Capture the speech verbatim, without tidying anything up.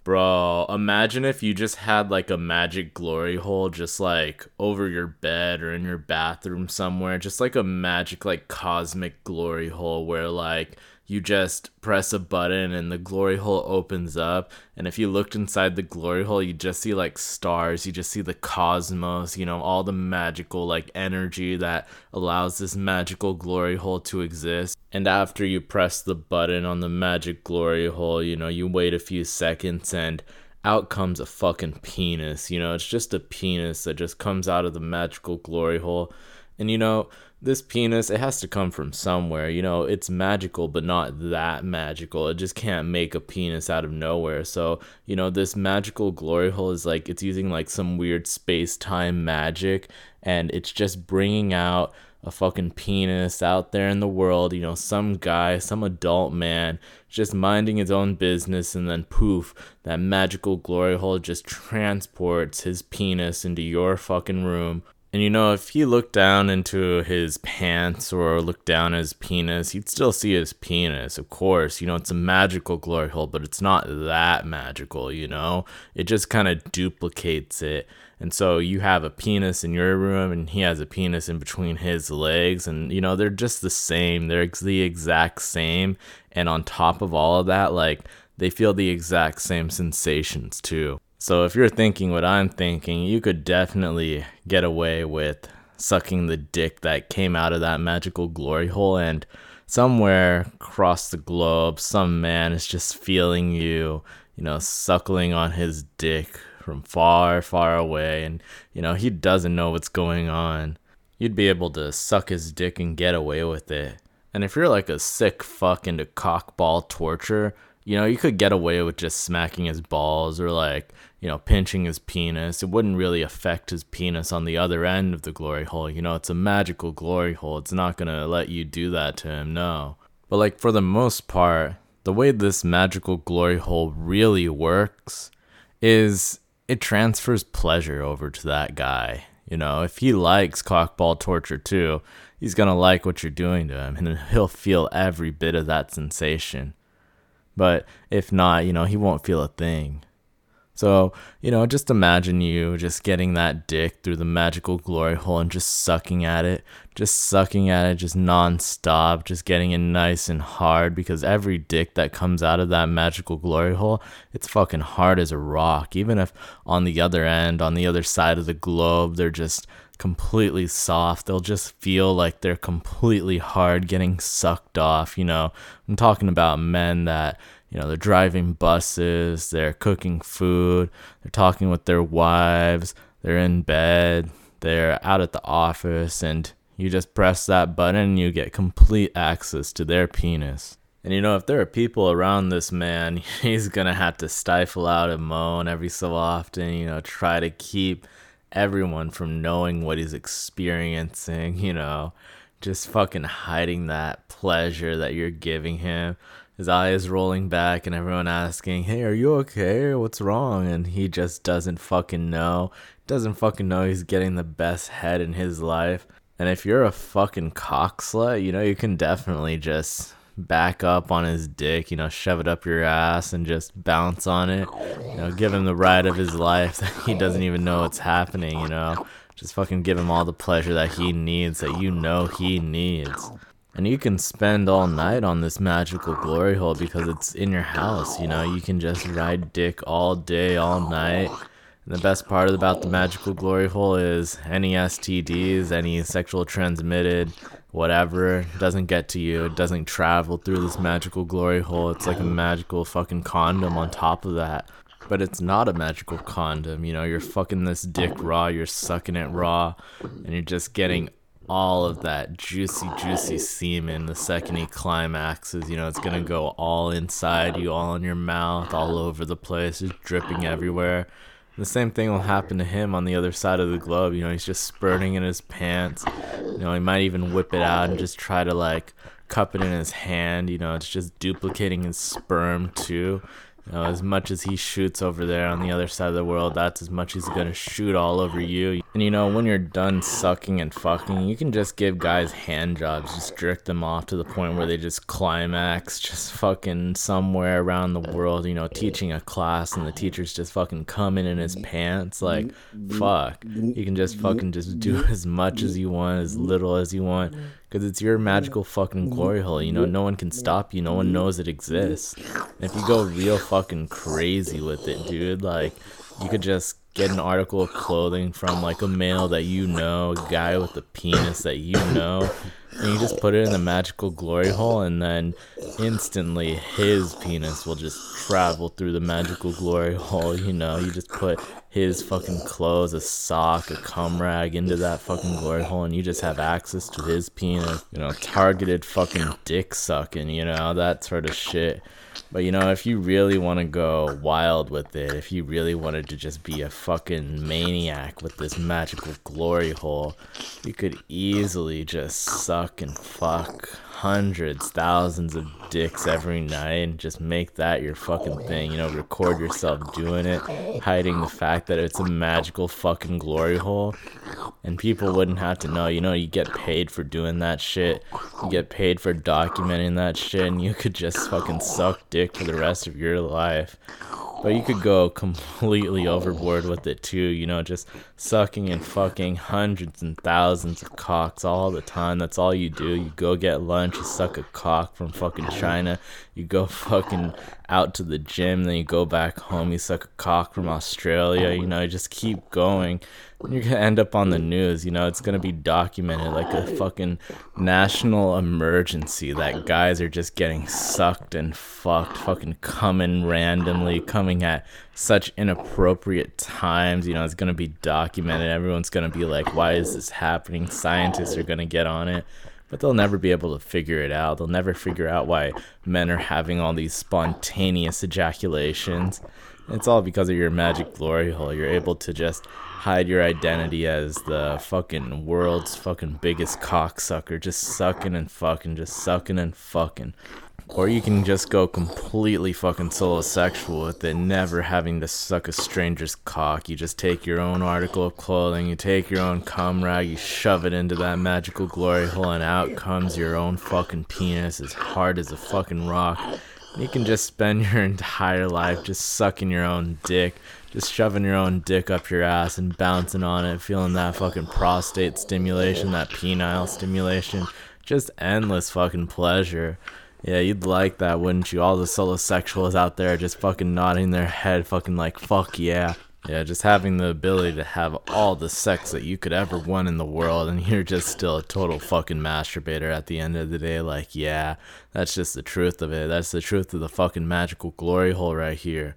Bro, imagine if you just had like a magic glory hole just like over your bed or in your bathroom somewhere. Just like a magic like cosmic glory hole where like you just press a button and the glory hole opens up. And if you looked inside the glory hole, you just see like stars. You just see the cosmos, you know, all the magical like energy that allows this magical glory hole to exist. And after you press the button on the magic glory hole, you know, you wait a few seconds and out comes a fucking penis. You know, it's just a penis that just comes out of the magical glory hole. And, you know, this penis, it has to come from somewhere. You know, it's magical, but not that magical. It just can't make a penis out of nowhere. So, you know, this magical glory hole is like, it's using like some weird space-time magic, and it's just bringing out a fucking penis out there in the world. You know, some guy, some adult man just minding his own business, and then poof, that magical glory hole just transports his penis into your fucking room. And, you know, if he looked down into his pants or looked down at his penis, he'd still see his penis, of course. You know, it's a magical glory hole, but it's not that magical, you know? It just kind of duplicates it. And so you have a penis in your room, and he has a penis in between his legs. And, you know, they're just the same. They're the exact same. And on top of all of that, like, they feel the exact same sensations, too. So if you're thinking what I'm thinking, you could definitely get away with sucking the dick that came out of that magical glory hole, and somewhere across the globe, some man is just feeling you, you know, suckling on his dick from far, far away, and, you know, he doesn't know what's going on. You'd be able to suck his dick and get away with it. And if you're like a sick fuck into cockball torture, you know, you could get away with just smacking his balls or like, you know, pinching his penis. It wouldn't really affect his penis on the other end of the glory hole. You know, it's a magical glory hole. It's not going to let you do that to him, no. But like for the most part, the way this magical glory hole really works is it transfers pleasure over to that guy. You know, if he likes cockball torture too, he's going to like what you're doing to him, and he'll feel every bit of that sensation. But if not, you know, he won't feel a thing. So, you know, just imagine you just getting that dick through the magical glory hole and just sucking at it, just sucking at it, just non-stop, just getting it nice and hard, because every dick that comes out of that magical glory hole, it's fucking hard as a rock. Even if on the other end, on the other side of the globe, they're just completely soft, they'll just feel like they're completely hard getting sucked off. You know, I'm talking about men that, you know, they're driving buses, they're cooking food, they're talking with their wives, they're in bed, they're out at the office, and you just press that button and you get complete access to their penis. And, you know, if there are people around this man, he's gonna have to stifle out a moan every so often, you know, try to keep everyone from knowing what he's experiencing, you know, just fucking hiding that pleasure that you're giving him. His eyes rolling back and everyone asking, hey, are you okay? What's wrong? And he just doesn't fucking know. Doesn't fucking know he's getting the best head in his life. And if you're a fucking cock slut, you know, you can definitely just back up on his dick, you know, shove it up your ass and just bounce on it, you know, give him the ride of his life that he doesn't even know what's happening, you know, just fucking give him all the pleasure that he needs, that you know he needs. And you can spend all night on this magical glory hole because it's in your house, you know, you can just ride dick all day, all night. And the best part about the magical glory hole is any S T Ds, any sexual transmitted whatever, doesn't get to you. It doesn't travel through this magical glory hole. It's like a magical fucking condom on top of that. But it's not a magical condom, you know, you're fucking this dick raw, you're sucking it raw, and you're just getting all of that juicy, juicy semen the second he climaxes. You know, it's gonna go all inside you, all in your mouth, all over the place, just dripping everywhere. The same thing will happen to him on the other side of the globe. You know, he's just spurting in his pants. You know, he might even whip it out and just try to, like, cup it in his hand. You know, it's just duplicating his sperm, too. You know, as much as he shoots over there on the other side of the world, that's as much he's going to shoot all over you. And you know, when you're done sucking and fucking, you can just give guys hand jobs, just jerk them off to the point where they just climax, just fucking somewhere around the world, you know, teaching a class and the teacher's just fucking coming in his pants. Like, fuck. You can just fucking just do as much as you want, as little as you want, because it's your magical fucking glory hole. You know, no one can stop you, no one knows it exists. And if you go real fucking crazy with it, dude, like, you could just get an article of clothing from like a male that you know, a guy with a penis that you know, and you just put it in the magical glory hole, and then instantly his penis will just travel through the magical glory hole. You know, you just put his fucking clothes, a sock, a cum rag into that fucking glory hole, and you just have access to his penis. You know, targeted fucking dick sucking, you know, that sort of shit. But, you know, if you really want to go wild with it, if you really wanted to just be a fucking maniac with this magical glory hole, you could easily just suck and fuck hundreds, thousands of dicks every night and just make that your fucking thing. You know, record yourself doing it, hiding the fact that it's a magical fucking glory hole. And people wouldn't have to know. You know, you get paid for doing that shit. You get paid for documenting that shit, and you could just fucking suck dick for the rest of your life. But you could go completely overboard with it too, you know, just sucking and fucking hundreds and thousands of cocks all the time. That's all you do. You go get lunch, you suck a cock from fucking China. You go fucking out to the gym, then you go back home, you suck a cock from Australia. You know, you just keep going. You're gonna end up on the news, you know, it's gonna be documented like a fucking national emergency that guys are just getting sucked and fucked, fucking coming randomly, coming at such inappropriate times. You know, it's gonna be documented. Everyone's gonna be like, why is this happening? Scientists are gonna get on it. But they'll never be able to figure it out. They'll never figure out why men are having all these spontaneous ejaculations. It's all because of your magic glory hole. You're able to just hide your identity as the fucking world's fucking biggest cocksucker, just sucking and fucking, just sucking and fucking. Or you can just go completely fucking solo-sexual with it, never having to suck a stranger's cock. You just take your own article of clothing, you take your own cum rag, you shove it into that magical glory hole, and out comes your own fucking penis as hard as a fucking rock. You can just spend your entire life just sucking your own dick, just shoving your own dick up your ass and bouncing on it, feeling that fucking prostate stimulation, that penile stimulation. Just endless fucking pleasure. Yeah, you'd like that, wouldn't you? All the solosexuals out there just fucking nodding their head, fucking like, fuck yeah. Yeah, just having the ability to have all the sex that you could ever want in the world, and you're just still a total fucking masturbator at the end of the day. Like, yeah, that's just the truth of it. That's the truth of the fucking magical glory hole right here.